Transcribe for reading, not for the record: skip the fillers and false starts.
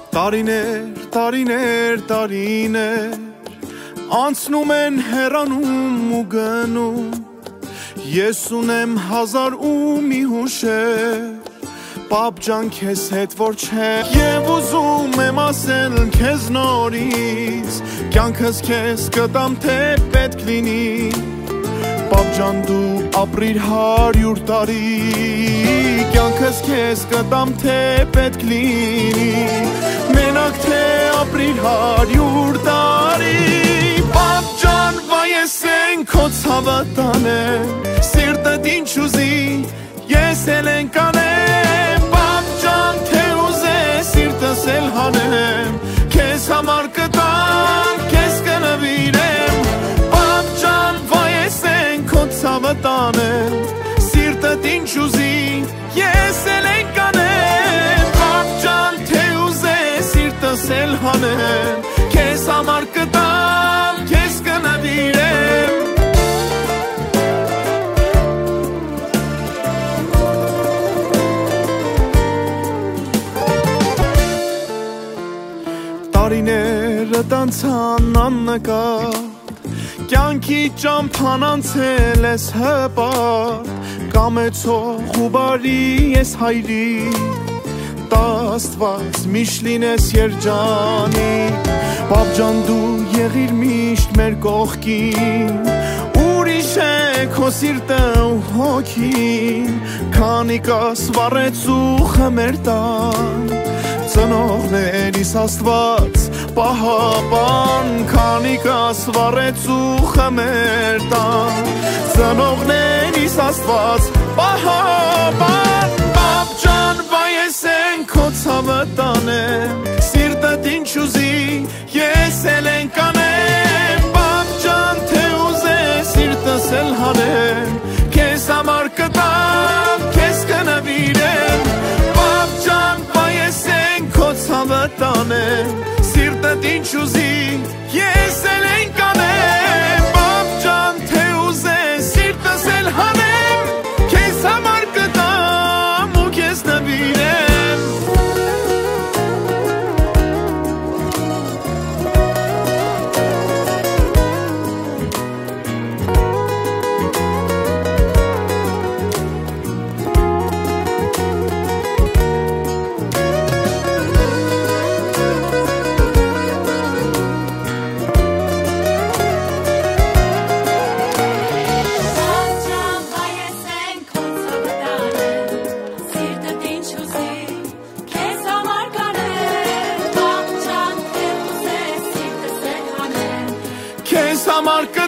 տարիներ անցնում են հեռանում ու գնում Ես ունեմ հազար ու մի հուշեր Պապ ջան քեզ հետ որ չէ Եվ ուզում եմ ասել քեզ նորից Կյանքս քեզ կտամ թե պետք լինի Պապ ջան դու ապրիր 100 տարի Կյանքս քեզ կտամ թե պետք լինի Մենակ թե ապրիր 100 տարի Պապ ջան վայես են քո ցավը տանեմ Սիրտդ ինչ ուզի ես էլ են կանեմ Պապ ջան թե ուզես սիրտս էլ հանեմ Քեզ համար կտամ քեզ կնվիրեմ Պապ ջան վայես են քո ցավը տանեմ Սիրտդ ինչ ուզի ես էլ են կանեմ Պապ ջան թե ուզես սիրտս էլ հանեմ Քեզ համար կտամ քեզ կնվիրեմ Տարիները տանցան աննկատ Կյանքի ճամփան անցել ես հպարտ Կամեցող ու բարի ես հայրի Տա Աստված միշտ լինես երջանի Պապ ջան դու եղիր միշտ մեր կողքին Ուրիշ է քո սիրտը ու հոգին Քանի կաս վառեց ու խմեր տան Ծնողներիս Աստված պահապան Քանի կաս վառեց ու խմեր տան Ծնողներիս Աստված պահապան Պապ ջան վայես են քո ցավը տանեմ Սիրտդ ինչ ուզի ես էլ են կանեմ Պապ ջան թե ուզես սիրտս էլ հանեմ Քեզ համար կտամ քեզ կնվիրեմ Պապ ջան վայես են քո ցավը տանեմ Սիրտդ ինչ ուզի ես էլ են կանեմ Պապ ջան թե ուզես սիրտս էլ հանեմ Քեզ համար կտամ ու քեզ նվիրեմ Քեզ համար